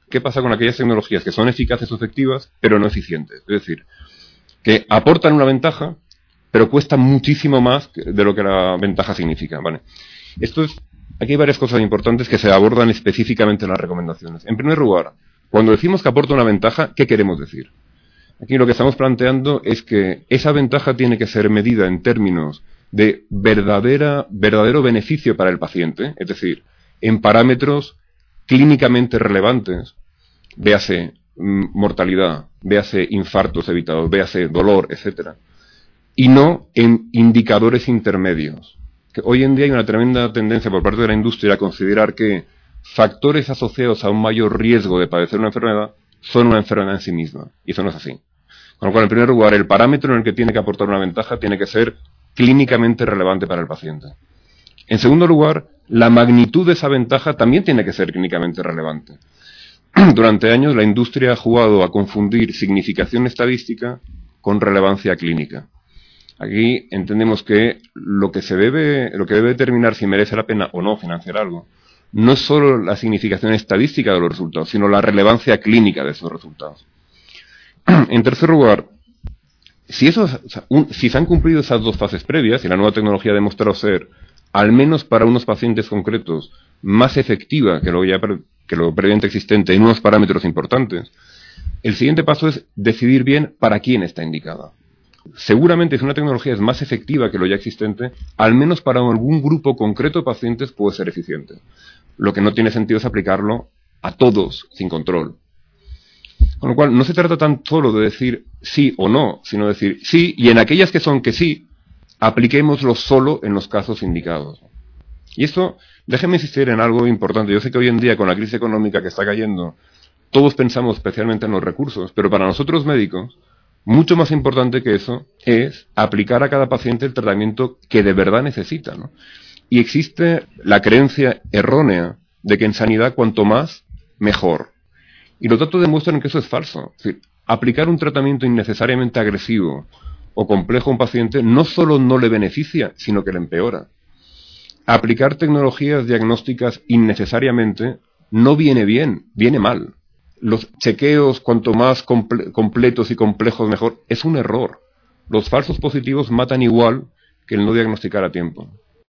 ¿Qué pasa con aquellas tecnologías que son eficaces o efectivas, pero no eficientes? Es decir, que aportan una ventaja, pero cuestan muchísimo más de lo que la ventaja significa, ¿vale? Aquí hay varias cosas importantes que se abordan específicamente en las recomendaciones. En primer lugar, cuando decimos que aporta una ventaja, ¿qué queremos decir? Aquí lo que estamos planteando es que esa ventaja tiene que ser medida en términos de verdadero beneficio para el paciente, es decir, en parámetros clínicamente relevantes, véase mortalidad, véase infartos evitados, véase dolor, etcétera, y no en indicadores intermedios. Que hoy en día hay una tremenda tendencia por parte de la industria a considerar que factores asociados a un mayor riesgo de padecer una enfermedad son una enfermedad en sí misma, y eso no es así. Con lo cual, en primer lugar, el parámetro en el que tiene que aportar una ventaja tiene que ser clínicamente relevante para el paciente. En segundo lugar, la magnitud de esa ventaja también tiene que ser clínicamente relevante. Durante años la industria ha jugado a confundir significación estadística con relevancia clínica. Aquí entendemos que lo que debe determinar si merece la pena o no financiar algo no es solo la significación estadística de los resultados, sino la relevancia clínica de esos resultados. En tercer lugar, si se han cumplido esas dos fases previas y la nueva tecnología ha demostrado ser, al menos para unos pacientes concretos, más efectiva que lo previamente existente en unos parámetros importantes, el siguiente paso es decidir bien para quién está indicada. Seguramente si una tecnología es más efectiva que lo ya existente, al menos para algún grupo concreto de pacientes puede ser eficiente. Lo que no tiene sentido es aplicarlo a todos sin control. Con lo cual, no se trata tan solo de decir sí o no, sino decir sí, y en aquellas que son que sí, apliquémoslo solo en los casos indicados. Y esto, déjeme insistir en algo importante. Yo sé que hoy en día, con la crisis económica que está cayendo, todos pensamos especialmente en los recursos, pero para nosotros médicos, mucho más importante que eso es aplicar a cada paciente el tratamiento que de verdad necesita, ¿no? Y existe la creencia errónea de que en sanidad cuanto más, mejor. Y los datos demuestran que eso es falso. Es decir, aplicar un tratamiento innecesariamente agresivo o complejo a un paciente no solo no le beneficia, sino que le empeora. Aplicar tecnologías diagnósticas innecesariamente no viene bien, viene mal. Los chequeos, cuanto más completos y complejos mejor, es un error. Los falsos positivos matan igual que el no diagnosticar a tiempo.